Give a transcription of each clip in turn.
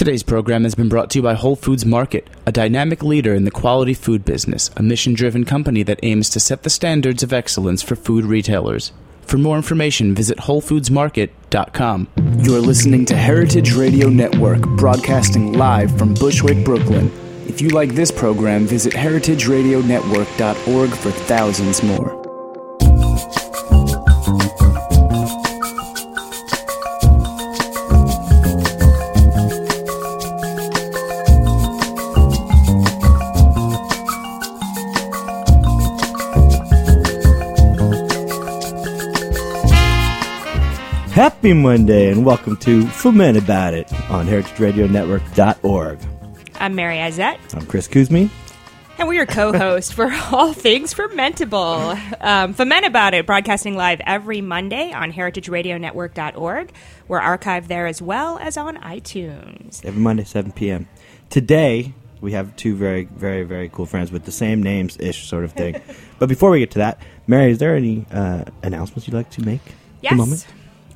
Today's program has been brought to you by Whole Foods Market, a dynamic leader in the quality food business, a mission-driven company that aims to set the standards of excellence for food retailers. For more information, visit WholeFoodsMarket.com. You're listening to Heritage Radio Network, broadcasting live from Bushwick, Brooklyn. If you like this program, visit heritageradionetwork.org for thousands more. Happy Monday and welcome to Ferment About It on heritageradionetwork.org. I'm Mary Izette. I'm Chris Kuzmi. And we're your co-host for all things fermentable. Ferment About It, broadcasting live every Monday on heritageradionetwork.org. We're archived there as well as on iTunes. Every Monday, 7 p.m. Today, we have two very, very, very cool friends with the same names-ish sort of thing. But before we get to that, Mary, is there any announcements you'd like to make? Yes. At the moment?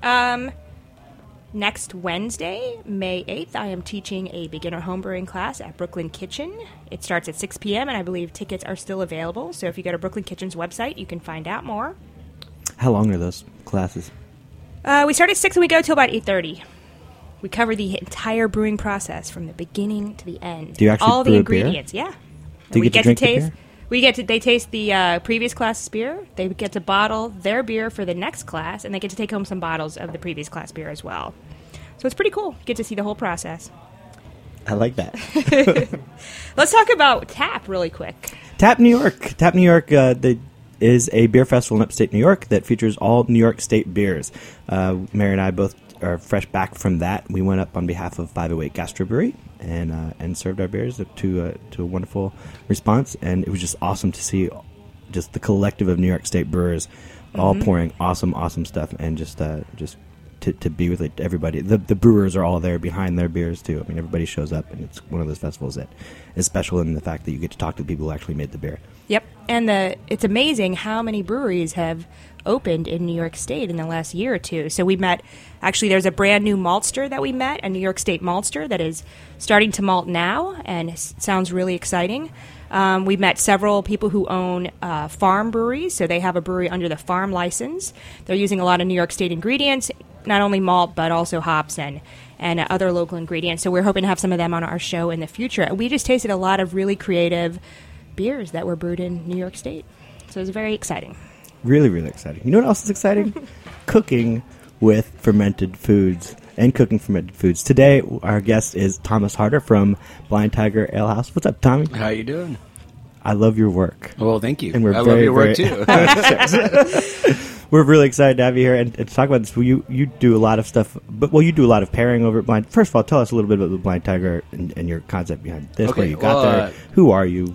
Next Wednesday, May 8th, I am teaching a beginner homebrewing class at Brooklyn Kitchen. It starts at 6 p.m., and I believe tickets are still available. So if you go to Brooklyn Kitchen's website, you can find out more. How long are those classes? We start at 6 and we go till about 8:30. We cover the entire brewing process from the beginning to the end. Do you actually all brew the a beer? ingredients? Yeah. Do you get to drink the beer? They taste the previous class's beer. They get to bottle their beer for the next class, and they get to take home some bottles of the previous class beer as well. So it's pretty cool. Get to see the whole process. I like that. Let's talk about TAP really quick. TAP New York. TAP New York is a beer festival in upstate New York that features all New York State beers. Mary and I both are fresh back from that. We went up on behalf of 508 Gastro Brewery and served our beers to a wonderful response, and it was just awesome to see just the collective of New York State brewers all pouring awesome stuff, and just to be with everybody. The brewers are all there behind their beers too. I mean, everybody shows up, and it's one of those festivals that is special in the fact that you get to talk to the people who actually made the beer. Yep, and it's amazing how many breweries have opened in New York State in the last year or two. So we met, actually there's a brand new maltster that we met, a New York State maltster that is starting to malt now, and it sounds really exciting. We met several people who own farm breweries, so they have a brewery under the farm license. They're using a lot of New York State ingredients, not only malt, but also hops and other local ingredients. So we're hoping to have some of them on our show in the future. We just tasted a lot of really creative beers that were brewed in New York State. So it was very exciting. Really, really exciting. You know what else is exciting? Cooking with fermented foods and cooking fermented foods. Today, our guest is Thomas Harder from Blind Tiger Ale House. What's up, Tommy? How you doing? I love your work. Well, thank you. And I love your work, too. We're really excited to have you here and to talk about this. You do a lot of stuff, you do a lot of pairing over at Blind. First of all, tell us a little bit about the Blind Tiger and your concept behind this, okay, where you got there. Who are you?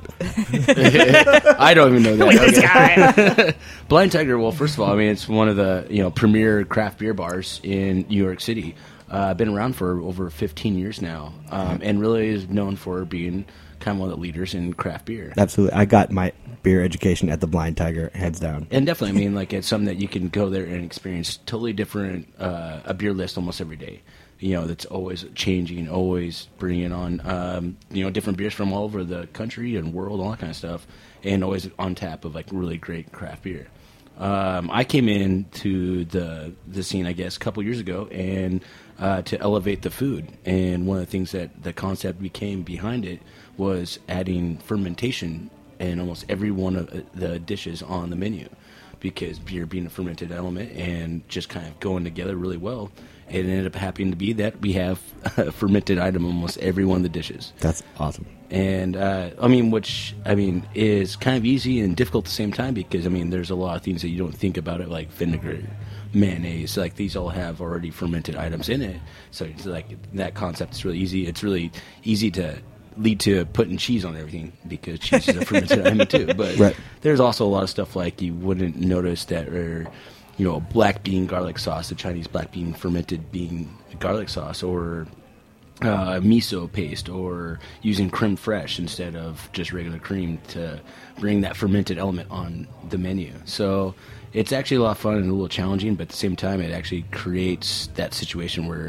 I don't even know that. Who is this guy? Blind Tiger, well, first of all, I mean, it's one of the premier craft beer bars in New York City. Been around for over 15 years now, and really is known for being kind of one of the leaders in craft beer. Absolutely. I got my beer education at the Blind Tiger, hands down. And definitely, I mean, like, it's something that you can go there and experience totally different, a beer list almost every day. That's always changing, always bringing on, different beers from all over the country and world, all that kind of stuff, and always on tap of, like, really great craft beer. I came into the scene, I guess, a couple years ago, and to elevate the food. And one of the things that the concept became behind it was adding fermentation in almost every one of the dishes on the menu, because beer being a fermented element and just kind of going together really well, it ended up happening to be that we have a fermented item in almost every one of the dishes. That's awesome. And, which is kind of easy and difficult at the same time, because, there's a lot of things that you don't think about it, like vinegar, mayonnaise, like these all have already fermented items in it. So it's like that concept is really easy. It's really easy to lead to putting cheese on everything, because cheese is a fermented item too. But there's also a lot of stuff like you wouldn't notice that are, black bean garlic sauce, the Chinese black bean fermented bean garlic sauce, or miso paste, or using creme fraiche instead of just regular cream to bring that fermented element on the menu. So it's actually a lot of fun and a little challenging, but at the same time, it actually creates that situation where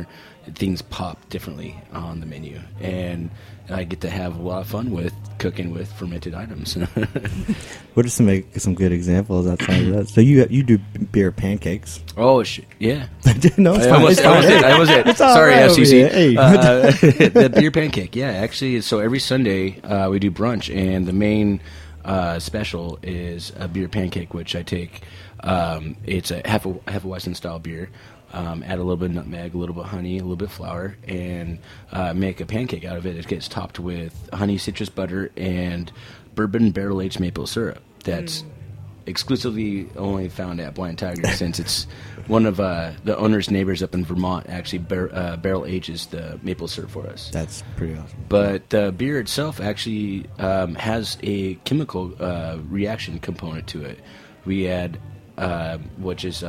things pop differently on the menu, and I get to have a lot of fun with cooking with fermented items. What are some good examples outside of that? So you do beer pancakes. Oh shit! Yeah. No, it's I fine. was it. It's all Sorry, right over FCC. here. Hey. The beer pancake. Yeah, actually, so every Sunday we do brunch, and the main special is a beer pancake, which I take. It's a Hefeweizen style beer. Add a little bit of nutmeg, a little bit of honey, a little bit of flour, and make a pancake out of it. It gets topped with honey citrus butter and bourbon barrel-aged maple syrup. That's exclusively only found at Blind Tiger, since it's one of the owner's neighbors up in Vermont actually barrel ages the maple syrup for us. That's pretty awesome. But the beer itself actually has a chemical reaction component to it. We add, which is,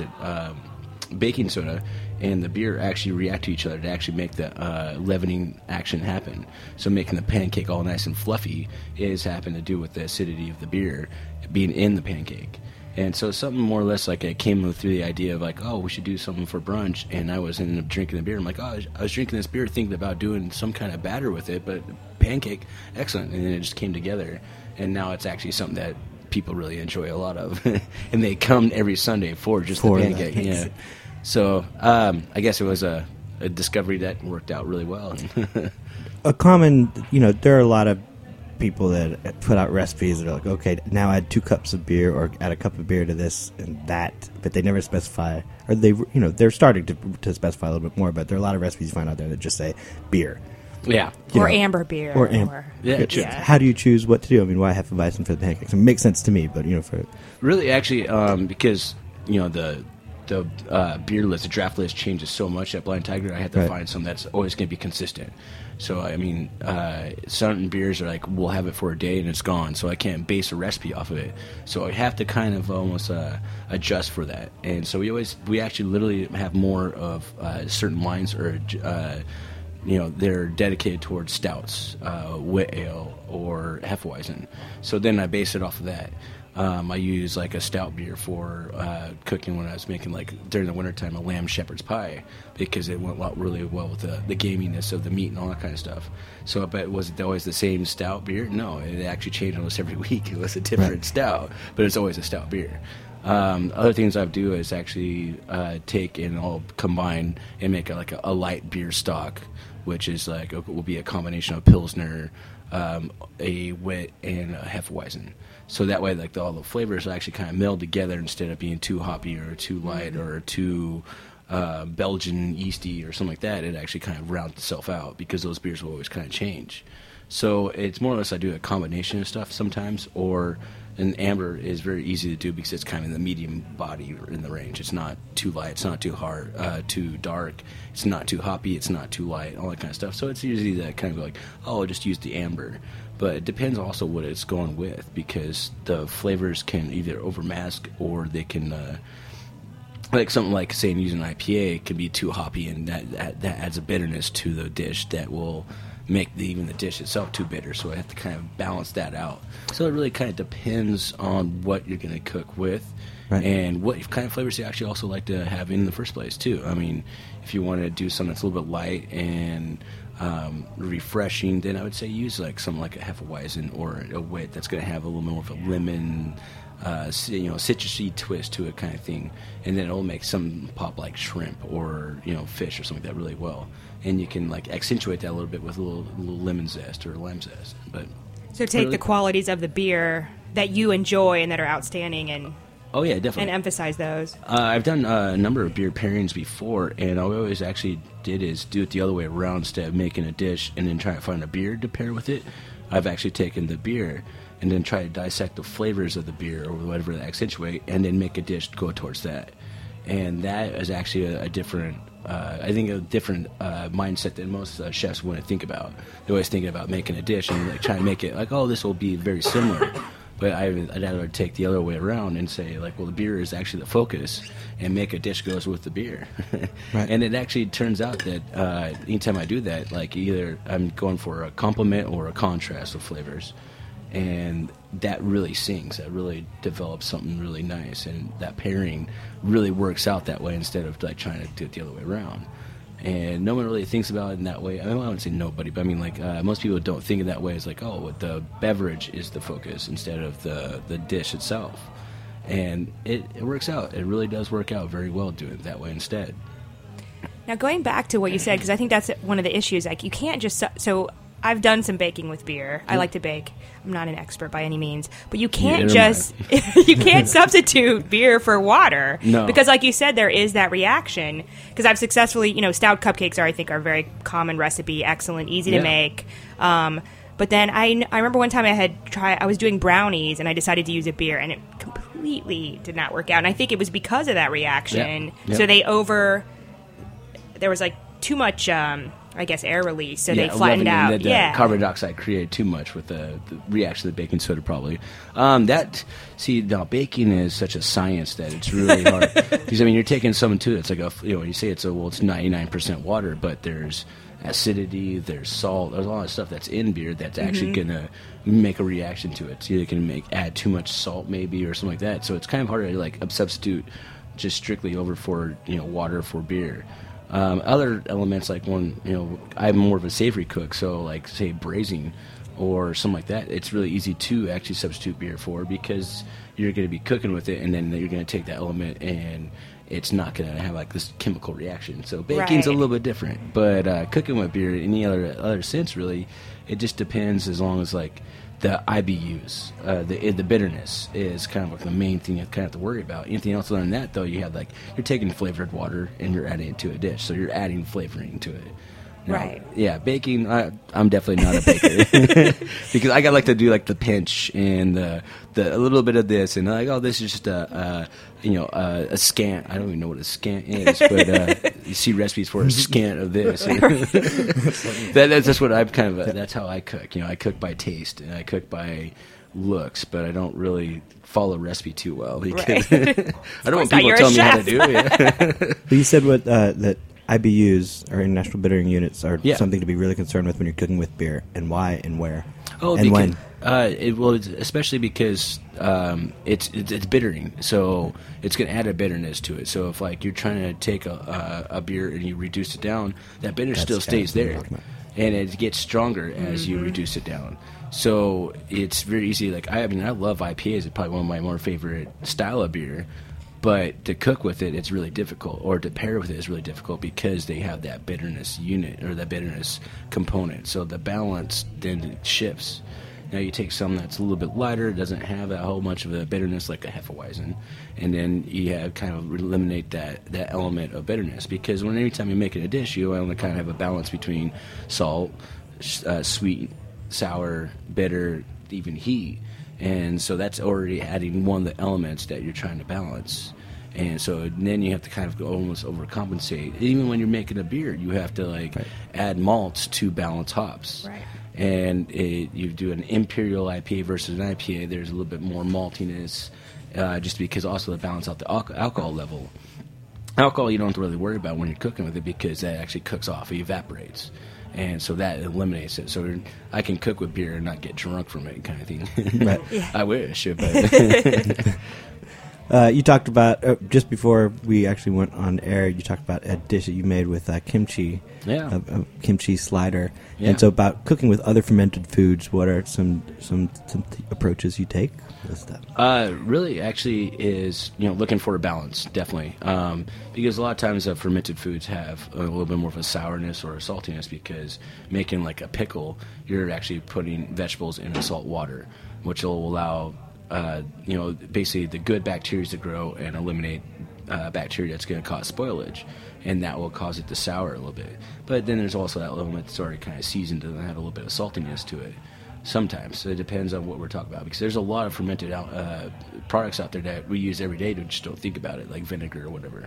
baking soda, and the beer actually react to each other to actually make the leavening action happen. So making the pancake all nice and fluffy is having to do with the acidity of the beer being in the pancake. And so something more or less like I came through the idea of like, oh, we should do something for brunch, and I was ended up drinking the beer. I'm like, oh, I was drinking this beer thinking about doing some kind of batter with it, but pancake, excellent. And then it just came together, and now it's actually something that people really enjoy a lot of. And they come every Sunday for just the pancake. Yeah. So I guess it was a discovery that worked out really well. A common, there are a lot of people that put out recipes that are like, okay, now add 2 cups of beer or add a cup of beer to this and that, but they never specify, or they're starting to specify a little bit more, but there are a lot of recipes you find out there that just say beer. Yeah. Or amber beer. Or amber. Yeah. How do you choose what to do? I mean, why Hefeweizen for the pancakes? It makes sense to me, but, for... Really, actually, because, the beer list, the draft list changes so much at Blind Tiger, I had to find something that's always going to be consistent. So, I mean, certain beers are like, we'll have it for a day and it's gone, so I can't base a recipe off of it. So I have to kind of almost adjust for that. And so we actually literally have more of certain lines, or they're dedicated towards stouts, wit ale, or Hefeweizen. So then I base it off of that. I use like a stout beer for cooking when I was making, like during the wintertime, a lamb shepherd's pie, because it went really well with the gaminess of the meat and all that kind of stuff. So, but was it always the same stout beer? No, it actually changed almost every week. It was a different stout, but it's always a stout beer. Other things I do is actually take and I'll combine and make a light beer stock, which is like will be a combination of Pilsner, a wit, and a Hefeweizen. So that way, like all the flavors actually kind of meld together instead of being too hoppy or too light or too Belgian yeasty or something like that. It actually kind of rounds itself out, because those beers will always kind of change. So it's more or less I do a combination of stuff sometimes, or an amber is very easy to do because it's kind of in the medium body in the range. It's not too light, it's not too hard, too dark, it's not too hoppy, it's not too light, all that kind of stuff. So it's usually that kind of like, oh, I'll just use the amber. But it depends also what it's going with, because the flavors can either overmask, or they can, like something like, say, using an IPA can be too hoppy, and that adds a bitterness to the dish that will make even the dish itself too bitter. So I have to kind of balance that out. So it really kind of depends on what you're going to cook with, and what kind of flavors you actually also like to have in the first place too. I mean, if you want to do something that's a little bit light and refreshing, then I would say use like something like a Hefeweizen or a wit that's going to have a little more of a lemon, citrusy twist to it kind of thing, and then it'll make some pop like shrimp or fish or something like that really well. And you can like accentuate that a little bit with a little lemon zest or lime zest. But so take the qualities of the beer that you enjoy and that are outstanding, and oh yeah, definitely, and emphasize those. I've done a number of beer pairings before, and I always actually did is do it the other way around. Instead of making a dish and then trying to find a beer to pair with it, I've actually taken the beer and then try to dissect the flavors of the beer or whatever to accentuate, and then make a dish to go towards that. And that is actually a different, I think, a different mindset than most chefs want to think about. They're always thinking about making a dish and like trying to make it like, oh, this will be very similar. But I'd rather take the other way around and say, like, well, the beer is actually the focus, and make a dish goes with the beer. Right. And it actually turns out that anytime I do that, like, either I'm going for a complement or a contrast of flavors. And that really sings. That really develops something really nice. And that pairing really works out that way instead of, like, trying to do it the other way around. And no one really thinks about it in that way. I wouldn't say nobody, but I mean, like, most people don't think of that way. It's like, oh, the beverage is the focus instead of the dish itself. And it works out. It really does work out very well doing it that way instead. Now, going back to what you said, because I think that's one of the issues. Like, you can't just... So, I've done some baking with beer. I like to bake. I'm not an expert by any means. But you can't you can't substitute beer for water. No. Because like you said, there is that reaction. Because I've successfully, stout cupcakes are a very common recipe, excellent, easy to make. But then I remember one time I was doing brownies and I decided to use a beer and it completely did not work out. And I think it was because of that reaction. Yeah. So there was like too much... air release, so they flattened out. The carbon dioxide created too much with the reaction of the baking soda, probably. Now baking is such a science that it's really hard. Because you're taking something too. It's like you say it's 99% water, but there's acidity, there's salt, there's a lot of stuff that's in beer that's actually gonna make a reaction to it. So you can add too much salt maybe or something like that. So it's kind of hard to substitute just strictly over for water for beer. Other elements I'm more of a savory cook, so say braising or something like that, it's really easy to actually substitute beer for because you're going to be cooking with it and then you're going to take that element and it's not going to have this chemical reaction. So baking's a little bit different, but cooking with beer, any other sense really, it just depends as long as the IBUs, the bitterness is kind of the main thing you kind of have to worry about. Anything else other than that, though, you have you're taking flavored water and you're adding it to a dish, so you're adding flavoring to it. Now, right. Yeah, baking. I'm definitely not a baker because I got to do the pinch and the a little bit of this and this is just a scant. I don't even know what a scant is, but you see recipes for a scant of this. That's what I'm kind of. That's how I cook. I cook by taste and I cook by looks, but I don't really follow recipe too well because I don't want people to tell me how to do it. But you said that IBUs, or International Bittering Units, are something to be really concerned with when you're cooking with beer, and why and where, and when. Especially because it's bittering, so it's going to add a bitterness to it. So if you're trying to take a beer and you reduce it down, that bitterness still stays there, and it gets stronger as you reduce it down. So it's very easy. I love IPAs. It's probably one of my more favorite style of beer. But to cook with it, it's really difficult, or to pair with it is really difficult because they have that bitterness unit or that bitterness component. So the balance then shifts. Now you take something that's a little bit lighter, doesn't have that whole much of a bitterness like a Hefeweizen, and then you have kind of eliminate that element of bitterness because every time you're making a dish, you want to kind of have a balance between salt, sweet, sour, bitter, even heat. And so that's already adding one of the elements that you're trying to balance. And so then you have to kind of almost overcompensate. Even when you're making a beer, you have to add malts to balance hops. Right. And you do an Imperial IPA versus an IPA, there's a little bit more maltiness just because also to balance out the alcohol level. Alcohol you don't have to really worry about when you're cooking with it because that actually cooks off, it evaporates. And so that eliminates it. So I can cook with beer and not get drunk from it, kind of thing. Right. Yeah. I wish. But you talked about, just before we actually went on air, you talked about a dish that you made with kimchi, a kimchi slider. Yeah. And so about cooking with other fermented foods, what are some approaches you take with that? Really, actually, is looking for a balance, definitely, because a lot of times fermented foods have a little bit more of a sourness or a saltiness. Because making a pickle, you're actually putting vegetables in a salt water, which will allow basically the good bacteria to grow and eliminate bacteria that's going to cause spoilage, and that will cause it to sour a little bit. But then there's also that element that's already kind of seasoned and have a little bit of saltiness to it. Sometimes. So it depends on what we're talking about, because there's a lot of fermented products out there that we use every day that just don't think about it, like vinegar or whatever.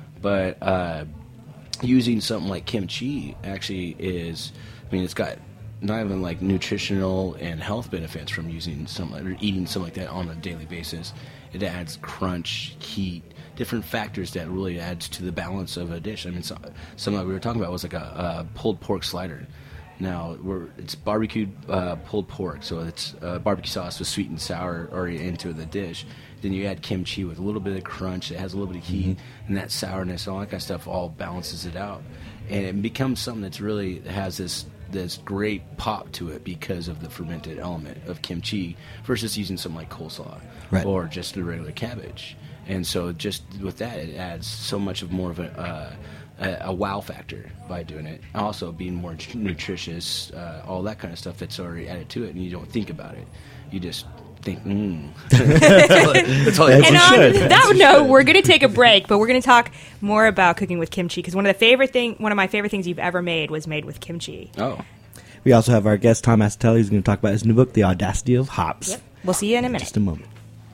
But using something like kimchi actually is, it's got not even nutritional and health benefits from using something or eating something like that on a daily basis. It adds crunch, heat, different factors that really adds to the balance of a dish. Something that we were talking about was a pulled pork slider. Now it's barbecued pulled pork, so it's barbecue sauce with sweet and sour already into the dish. Then you add kimchi with a little bit of crunch. It has a little bit of heat, and that sourness, all that kind of stuff, all balances it out, and it becomes something that's really has this great pop to it because of the fermented element of kimchi versus using something like coleslaw or just the regular cabbage. And so just with that, it adds so much of more of a wow factor by doing it. Also being more nutritious, all that kind of stuff that's already added to it, and you don't think about it. You just think, that's all and on that note, we're going to take a break, but we're going to talk more about cooking with kimchi, because one of my favorite things you've ever made was made with kimchi. Oh. We also have our guest, Tom Asatelli, who's going to talk about his new book, The Audacity of Hops. Yep. We'll see you in a minute. Just a moment.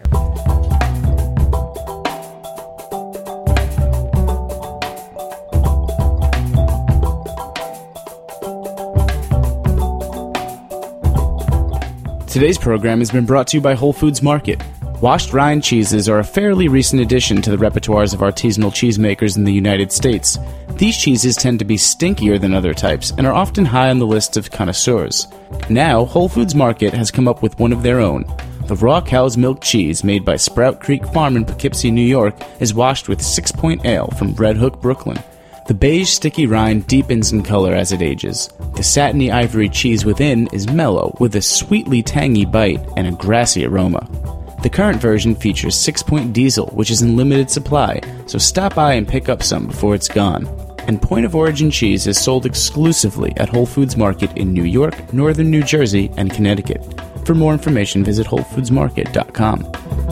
Today's program has been brought to you by Whole Foods Market. Washed rind cheeses are a fairly recent addition to the repertoires of artisanal cheesemakers in the United States. These cheeses tend to be stinkier than other types and are often high on the list of connoisseurs. Now, Whole Foods Market has come up with one of their own. The raw cow's milk cheese made by Sprout Creek Farm in Poughkeepsie, New York, is washed with 6 Point Ale from Red Hook, Brooklyn. The beige, sticky rind deepens in color as it ages. The satiny ivory cheese within is mellow, with a sweetly tangy bite and a grassy aroma. The current version features 6 Point Diesel, which is in limited supply, so stop by and pick up some before it's gone. And Point of Origin cheese is sold exclusively at Whole Foods Market in New York, Northern New Jersey, and Connecticut. For more information, visit WholeFoodsMarket.com.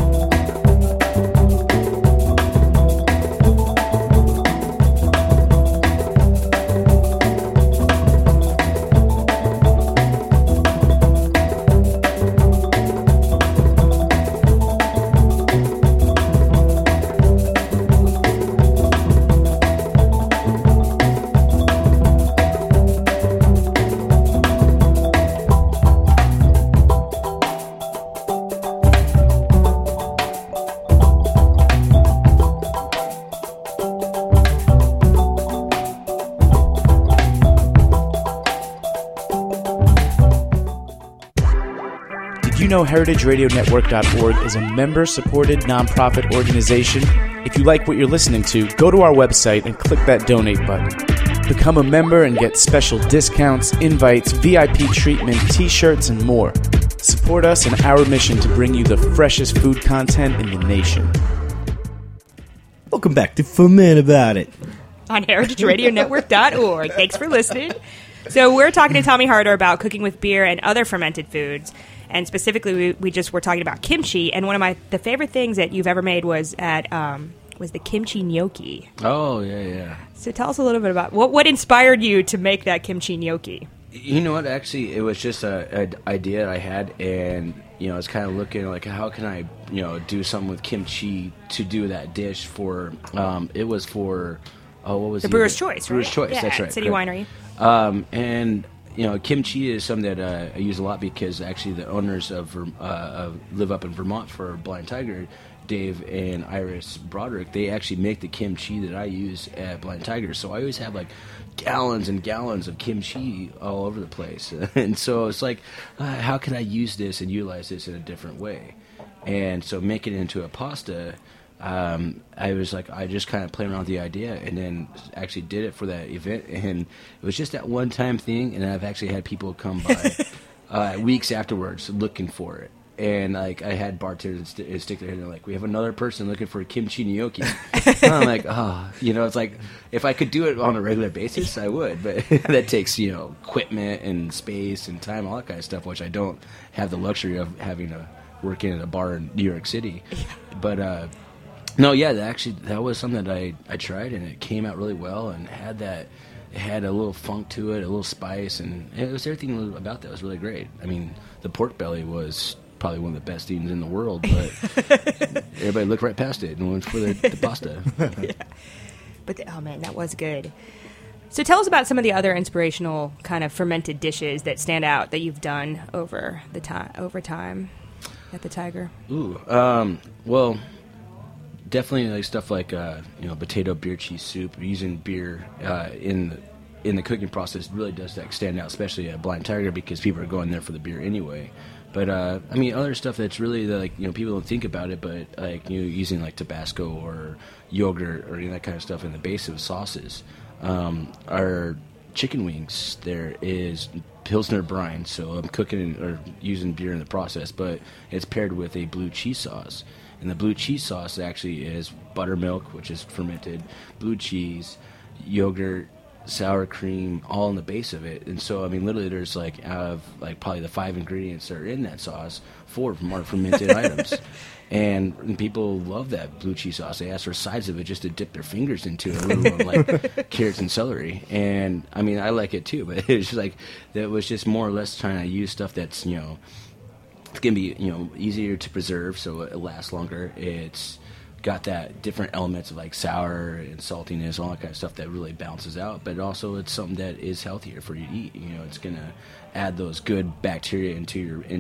HeritageRadioNetwork.org is a member-supported nonprofit organization. If you like what you're listening to, go to our website and click that donate button. Become a member and get special discounts, invites, VIP treatment, t-shirts, and more. Support us in our mission to bring you the freshest food content in the nation. Welcome back to Ferment About It on HeritageRadioNetwork.org. Thanks for listening. So we're talking to Tommy Harder about cooking with beer and other fermented foods. And specifically, we just were talking about kimchi. And one of the favorite things that you've ever made was the kimchi gnocchi. Oh, yeah. So tell us a little bit about what inspired you to make that kimchi gnocchi. You know what? Actually, it was just an idea I had, and I was kind of looking like, how can I, do something with kimchi to do that dish for? It was for what was the Brewer's Choice, right? Brewer's Choice, yeah, that's right. City Winery. And kimchi is something that I use a lot because actually the owners of live up in Vermont for Blind Tiger, Dave and Iris Broderick. They actually make the kimchi that I use at Blind Tiger. So I always have like gallons and gallons of kimchi all over the place. And so it's like, how can I use this and utilize this in a different way? And so making it into a pasta, I was like, I just kind of played around with the idea and then actually did it for that event. And it was just that one-time thing, and I've actually had people come by weeks afterwards looking for it. And like I had bartenders stick their head in, they're like, we have another person looking for a kimchi gnocchi. And I'm like, it's like, if I could do it on a regular basis, I would. But that takes, equipment and space and time, all that kind of stuff, which I don't have the luxury of having to work in a bar in New York City. But, no, yeah, that was something that I tried, and it came out really well, and it had a little funk to it, a little spice, and it was everything about that was really great. I mean, the pork belly was probably one of the best things in the world, but everybody looked right past it and went for the pasta. Yeah. But oh man, that was good. So tell us about some of the other inspirational kind of fermented dishes that stand out that you've done over time at the Tiger. Ooh, well, definitely like stuff like potato beer cheese soup, using beer in in the cooking process really does like stand out, especially at Blind Tiger, because people are going there for the beer anyway. But I mean, other stuff that's really like, you know, people don't think about it, but like, you know, using like Tabasco or yogurt or that kind of stuff in the base of sauces. Our chicken wings, there is Pilsner brine, so I'm cooking or using beer in the process, but it's paired with a blue cheese sauce. And the blue cheese sauce actually is buttermilk, which is fermented, blue cheese, yogurt, sour cream, all in the base of it. And so, I mean, literally there's like, out of like probably the 5 ingredients that are in that sauce, 4 of them are fermented items. And people love that blue cheese sauce. They ask for sides of it just to dip their fingers into it, like carrots and celery. And I mean, I like it too, but it's just like, that was just more or less trying to use stuff that's, you know, it's going to be, you know, easier to preserve so it lasts longer. It's got that different elements of like sour and saltiness, all that kind of stuff that really balances out. But also it's something that is healthier for you to eat. You know, it's going to add those good bacteria into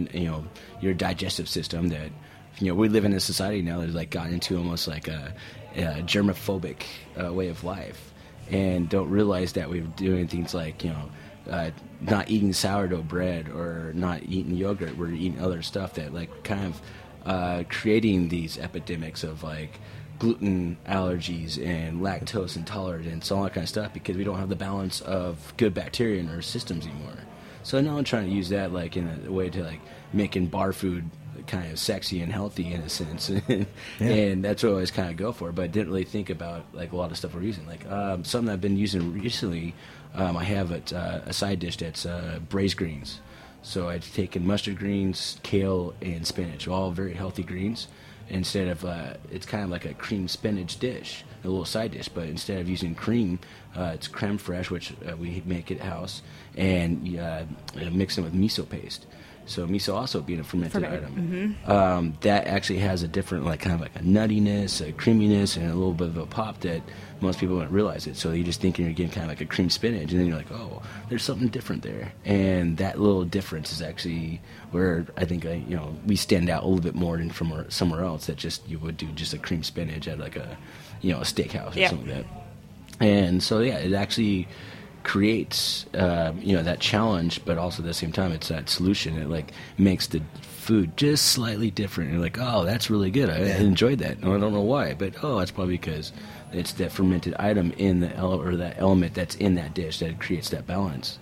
your digestive system that, you know, we live in a society now that's like gotten into almost like a germophobic way of life, and don't realize that we're doing things like, you know, not eating sourdough bread or not eating yogurt. We're eating other stuff that like kind of creating these epidemics of like gluten allergies and lactose intolerance, all that kind of stuff, because we don't have the balance of good bacteria in our systems anymore. So now I'm trying to use that like in a way to like making bar food kind of sexy and healthy in a sense. And that's what I always kind of go for, but I didn't really think about like a lot of stuff we're using. Like something I've been using recently, I have a side dish that's braised greens. So I've taken mustard greens, kale, and spinach, all very healthy greens. Instead of, it's kind of like a cream spinach dish, a little side dish, but instead of using cream, it's creme fraiche, which we make at house, and mix it with miso paste. So miso also being a fermented item, that actually has a different, like kind of like a nuttiness, a creaminess, and a little bit of a pop that most people don't realize it. So you just think you're getting kind of like a cream spinach, and then you're like, oh, there's something different there. And that little difference is actually where I think we stand out a little bit more than from somewhere else that just you would do just a cream spinach at like a a steakhouse or something like that. And so it actually creates that challenge, but also at the same time it's that solution. It like makes the food just slightly different. You're like, oh, that's really good. I enjoyed that. And I don't know why, but that's probably because it's that fermented item in the or that element that's in that dish that creates that balance.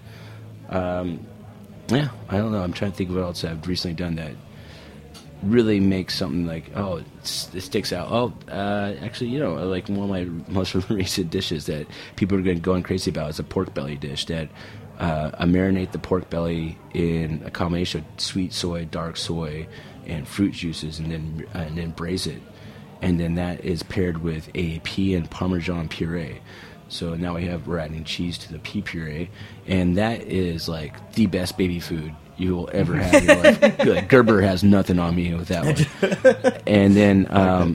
I don't know. I'm trying to think of what else I've recently done that really makes something like, it sticks out. Actually, like one of my most recent dishes that people are going crazy about is a pork belly dish that I marinate the pork belly in a combination of sweet soy, dark soy, and fruit juices, and then braise it, and then that is paired with a pea and Parmesan puree. So now we're adding cheese to the pea puree, and that is like the best baby food you will ever have in your life. Like, Gerber has nothing on me with that one. And then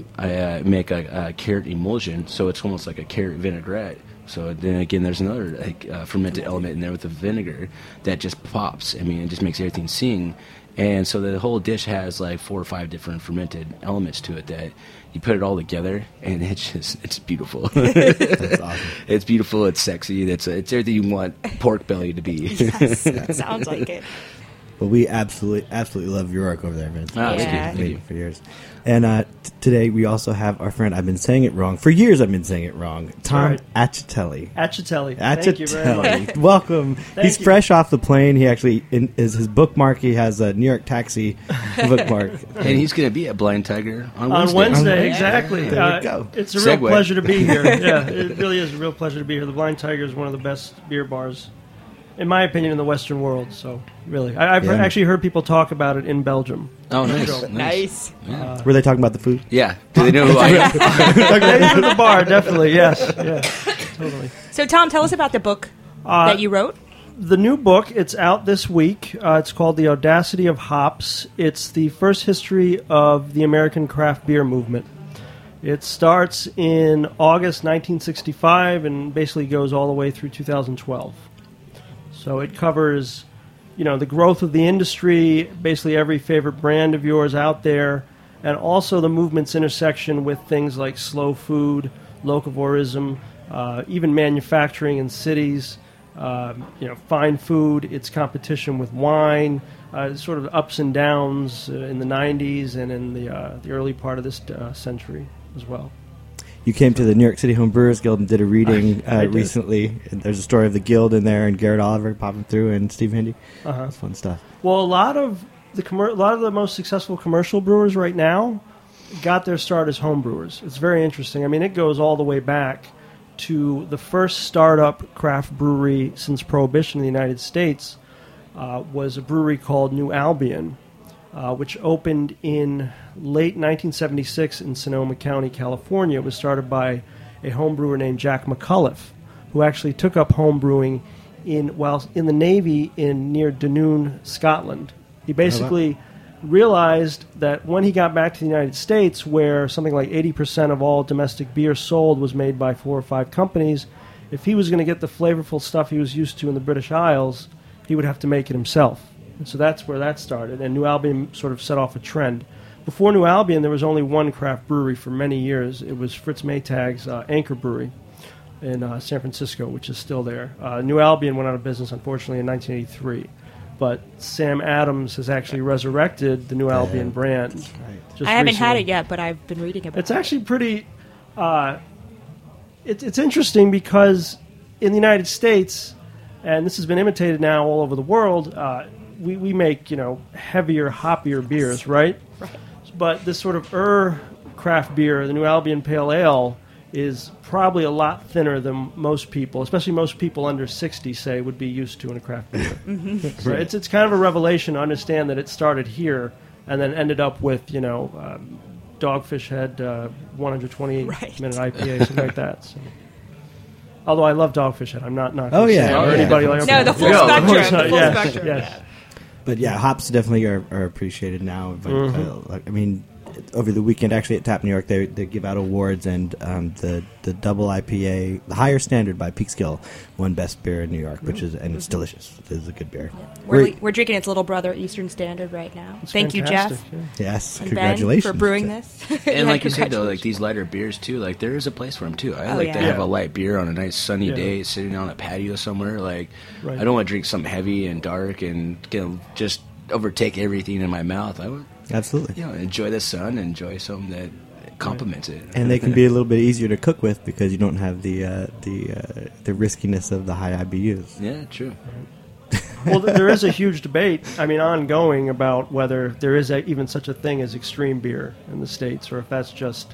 I make a carrot emulsion, so it's almost like a carrot vinaigrette. So then again, there's another fermented element in there with the vinegar that just pops. I mean, it just makes everything sing. And so the whole dish has like 4 or 5 different fermented elements to it that you put it all together, and it's beautiful. That's awesome. It's beautiful. It's sexy. It's everything you want pork belly to be. Yes, sounds like it. Well, we absolutely love your work over there, Vince. Thank you. For years. And today we also have our friend, I've been saying it wrong. For years I've been saying it wrong. Tom Acitelli. Acitelli. Thank you very much. Welcome. He's fresh off the plane. He actually, in his bookmark, he has a New York Taxi bookmark. And he's going to be at Blind Tiger on Wednesday. Exactly. There we go. It's a real pleasure to be here. Yeah, it really is a real pleasure to be here. The Blind Tiger is one of the best beer bars, in my opinion, in the Western world. So, really. I've actually heard people talk about it in Belgium. Oh, nice. So, Nice. Yeah. Were they talking about the food? Yeah. Do they know who I am? Maybe the bar, definitely, yes. Yeah, totally. So, Tom, tell us about the book that you wrote. The new book, it's out this week. It's called The Audacity of Hops. It's the first history of the American craft beer movement. It starts in August 1965 and basically goes all the way through 2012. So it covers, the growth of the industry, basically every favorite brand of yours out there, and also the movement's intersection with things like slow food, locavorism, even manufacturing in cities, fine food, its competition with wine, sort of ups and downs in the 90s and in the early part of this century as well. You came to the New York City Home Brewers Guild and did a reading I did. recently. And there's a story of the guild in there, and Garrett Oliver popping through, and Steve Hindy. Uh-huh. That's fun stuff. Well, a lot of the most successful commercial brewers right now got their start as home brewers. It's very interesting. I mean, it goes all the way back to the first startup craft brewery since Prohibition in the United States was a brewery called New Albion, which opened in late 1976 in Sonoma County, California. It was started by a home brewer named Jack McCullough, who actually took up home brewing while in the Navy near Dunoon, Scotland. He basically realized that when he got back to the United States, where something like 80% of all domestic beer sold was made by 4 or 5 companies, if he was going to get the flavorful stuff he was used to in the British Isles, he would have to make it himself. And so that's where that started, and New Albion sort of set off a trend. Before New Albion, there was only one craft brewery for many years. It was Fritz Maytag's Anchor Brewery in San Francisco, which is still there. New Albion went out of business, unfortunately, in 1983. But Sam Adams has actually resurrected the New Albion brand. Right. I haven't had recently. it yet, but I've been reading about It's it. actually pretty. It's interesting because in the United States, and this has been imitated now all over the world, we make heavier, hoppier beers, right? Right. But this sort of craft beer, the New Albion Pale Ale, is probably a lot thinner than most people, especially most people under 60, say, would be used to in a craft beer. So it's kind of a revelation to understand that it started here and then ended up with, Dogfish Head 128-minute IPA, something like that. So. Although I love Dogfish Head. I'm not Oh, yeah. or Oh, yeah. anybody like No, the full Yeah, of spectrum. course not. The full Yes, spectrum. yes. But yeah, hops definitely are appreciated now. But, I mean, over the weekend, actually at Tap New York, they give out awards, and the double IPA, the higher standard by Peekskill, won best beer in New York, and it's delicious. It's a good beer. We're drinking its little brother, Eastern Standard, right now. It's Thank you, fantastic, Jeff. yeah. Yes, And congratulations Ben, for brewing this. And like you said, though, like Congratulations. these lighter beers too, like there is a place for them too. I Oh, like yeah. to have Yeah. a light beer on a nice sunny Yeah. day, sitting on a patio somewhere. Like Right. I don't want to drink something heavy and dark and just overtake everything in my mouth. I would, Absolutely. enjoy the sun, enjoy something that complements it. And they can be a little bit easier to cook with because you don't have the riskiness of the high IBUs. Yeah, true. Well, there is a huge debate, ongoing about whether there is even such a thing as extreme beer in the States, or if that's just,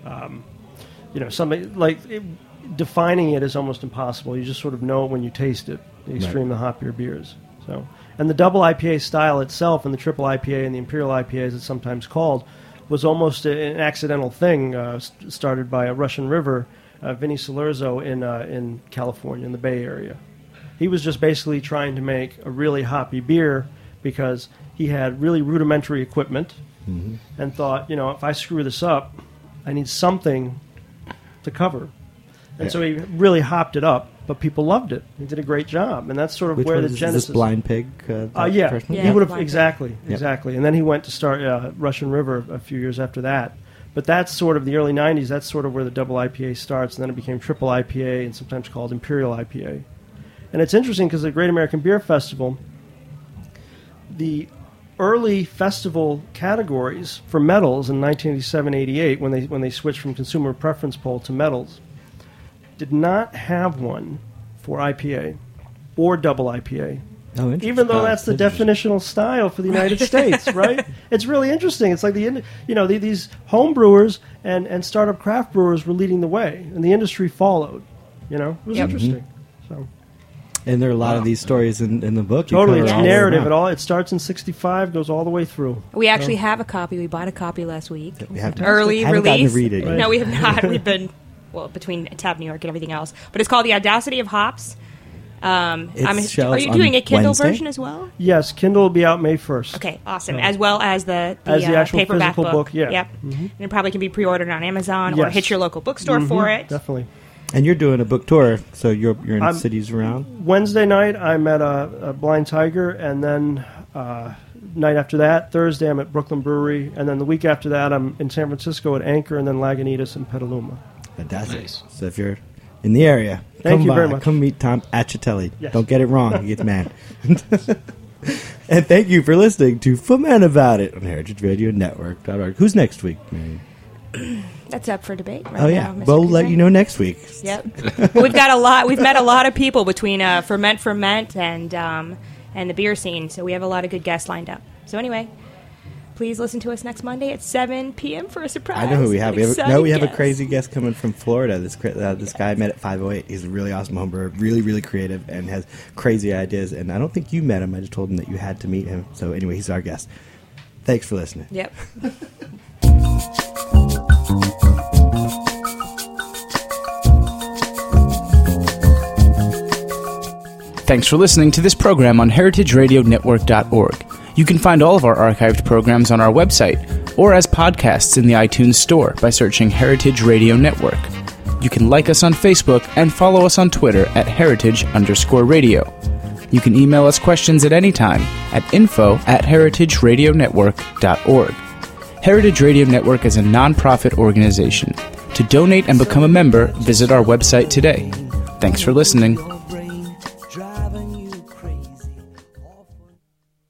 something like defining it is almost impossible. You just sort of know it when you taste it. The extreme, the hoppier beers. So, and the double IPA style itself, and the triple IPA and the imperial IPA, as it's sometimes called, was almost an accidental thing started by a Russian River, Vinny Salerzo in California, in the Bay Area. He was just basically trying to make a really hoppy beer because he had really rudimentary equipment and thought, if I screw this up, I need something to cover. And so he really hopped it up, but people loved it. He did a great job, and that's sort of Which where one the is genesis. this Blind Pig? Yeah, first one? Yeah. he would have Blind Pig. exactly. And then he went to start Russian River a few years after that. But that's sort of the early '90s. That's sort of where the double IPA starts, and then it became triple IPA and sometimes called imperial IPA. And it's interesting because the Great American Beer Festival, the early festival categories for medals in 1987-88, when they switched from consumer preference poll to medals, did not have one for IPA or double IPA. Oh, interesting. Even though that's the definitional style for the United States, right? It's really interesting. It's like these home brewers and startup craft brewers were leading the way, and the industry followed. It was Yep. interesting. So And there are a lot of these stories in the book. You totally, cover it's all of them narrative. up. It starts in '65, goes all the way through. We actually have a copy. We bought a copy last week. We have to- Early haven't gotten release. to read it yet. No, we have not. We've been between Tap New York and everything else. But it's called The Audacity of Hops. It's Are you on doing a Kindle Wednesday? version as well? Yes, Kindle will be out May 1st. Okay, awesome. As well as the As the actual paperback physical book, yeah. Yep. And it probably can be pre-ordered on Amazon or Yes. hit your local bookstore for it. Definitely. And you're doing a book tour, so you're in I'm- cities around. Wednesday night, I'm at a Blind Tiger, and then night after that, Thursday, I'm at Brooklyn Brewery, and then the week after that, I'm in San Francisco at Anchor, and then Lagunitas and Petaluma. Fantastic. Nice. So if you're in the area, Thank you by. very much. Come meet Tom Acitelli. Yes. Don't get it wrong. He gets mad. And thank you for listening to Foment About It on heritageradionetwork.org. Who's next week, Marion? That's up for debate right Oh, yeah. now, Mr. We'll let Cooper. you know next week. Yep. We've got a lot. We've met a lot of people between Ferment and the beer scene. So we have a lot of good guests lined up. So anyway, please listen to us next Monday at 7 p.m. for a surprise. I know who we have. We have a guest. crazy guest coming from Florida. This guy I met at 508. He's a really awesome homebrewer, really, really creative, and has crazy ideas. And I don't think you met him. I just told him that you had to meet him. So anyway, he's our guest. Thanks for listening. Yep. Thanks for listening to this program on heritageradionetwork.org. You can find all of our archived programs on our website or as podcasts in the iTunes Store by searching Heritage Radio Network. You can like us on Facebook and follow us on Twitter at heritage_radio. You can email us questions at any time at info@heritageradionetwork.org. Heritage Radio Network is a non-profit organization. To donate and become a member, visit our website today. Thanks for listening.